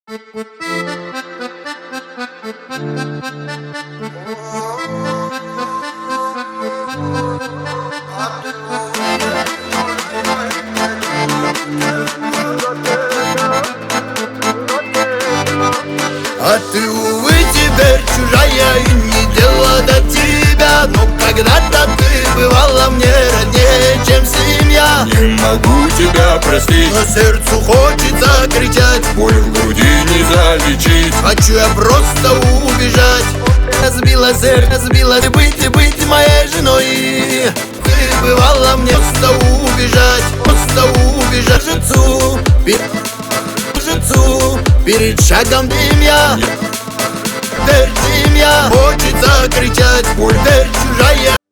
А ты, увы, теперь чужая и не дело до тебя. Но когда-то ты бывала мне роднее, чем семья. Не могу тебя простить, Но сердцу хочется кричать, боль в груди не залечить. хочу я просто убежать. Разбила сердце, разбила ты быть моей женой. Ты бывала мне просто убежать, жицу, перед шагом дымя. Хочется кричать, боль чужая.